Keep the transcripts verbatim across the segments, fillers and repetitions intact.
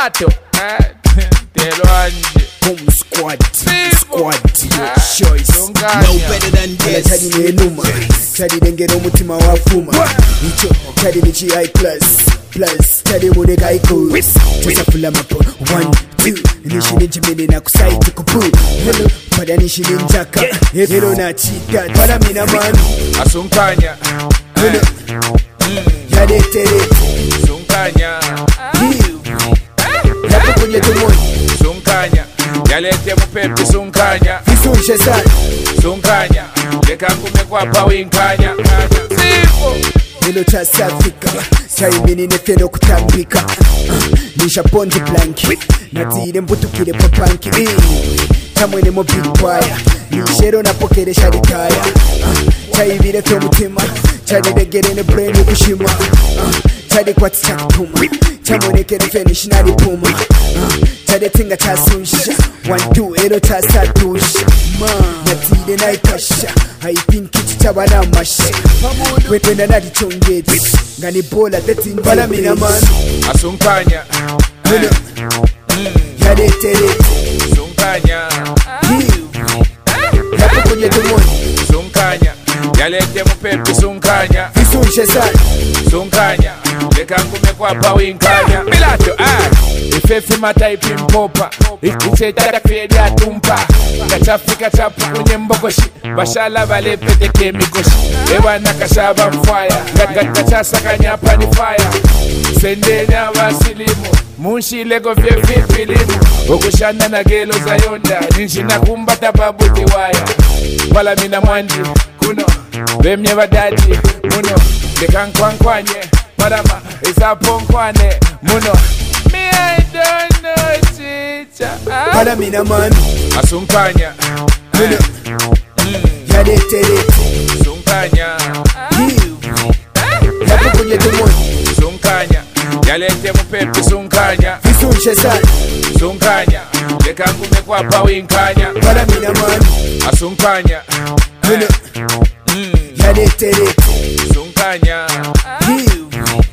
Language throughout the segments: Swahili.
Pilato Telo anje Boom squad, squad, your choice. No better than this. Tadi ni enuma, tadi dengero mutima wa fuma. Icho, tadi ni chi I plus, plus. Tadi mune kai cool. Tesa fula mapo, one, two. Nishi ni jimini na kusai tukupu. Hello, pada nishi ni njaka. Hello na chita, pada mina man. Asunkanya Hello, yade tere. Sunkanya Hiu, yapo kunye tumoni. Sunkanya Yalete mupepi sunkanya Visunche sana Sunkanya Leka ngume kwa pa winkanya Sifo Hilo cha safika Chaimini nefeno kutambika uh, Nisha ponzi blanki Natire mbutu kile papanki uh, Chamwene mo big wire Nishero na pokere sharikaya uh, Chaivire fyo mutima Chadide gerene brain ukushima uh, Chadi kwa ticha kupuma Chamwene kere fenish nari puma uh, Chade tinga cha sunsha One two ero cha satusha Ma Natire na ikasha Haipinki chitabana masha Wetwenda nari chongeti Ngani bola deti mbala mina man Asunkanya Hello Yade tere Sunkanya Hiu Yapo kunye tumoni Sunkanya Yalete mupepi sunkanya Visunche sana Sunkanya Leka ngume kwa pa winkanya Pilato ah Ifefi mataipi mpopa Ikiche dada kwedi atumpa Kachafika chapu kunye mbokoshi Bashala vale pete kemikoshi Ewa nakashaba mfaya Gachasa kanyapa ni fire Sendenya wasilimu Munshi lego vyevi filimu Okushanda na gelo za yonda Ninshina kumbata babuti waya Wala mina mwandi kuno Bemye badadi muno Dekankwankwanye Marama isaponkwane muno Me I don't know chicha Pala mina man Asunkanya Hello Yade tere Sunkanya Hiu Yapo kunye tumoni Sunkanya Yalete mupepi sunkanya Visunche sana Sunkanya Leka ngume kwa pa winkanya Pala mina man Asunkanya Hello Yade tere Sunkanya Hiu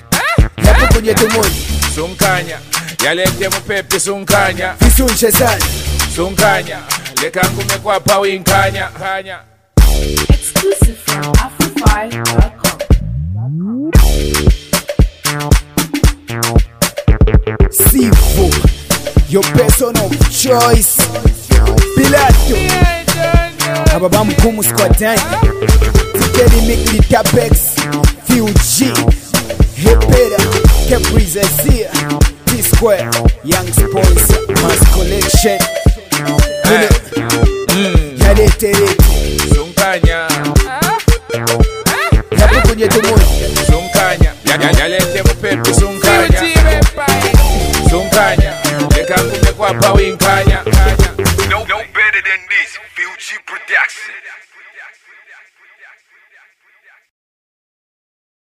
Yapo kunye tumoni Sunkanya Yalete mupepi sunkanya Visunche sana Sunkanya Leka ngume kwa pa winkanya Kanya Exclusive from Afrofy dot com. Sifu Your person of choice Pilato Ababa mkumu squad time Tikeli mikli tapex Few G Hepera Capriza Zia T-Square Young sponsor Mass collection Yade tere Sunkanya Yapo kunye tumoni Sunkanya Yalete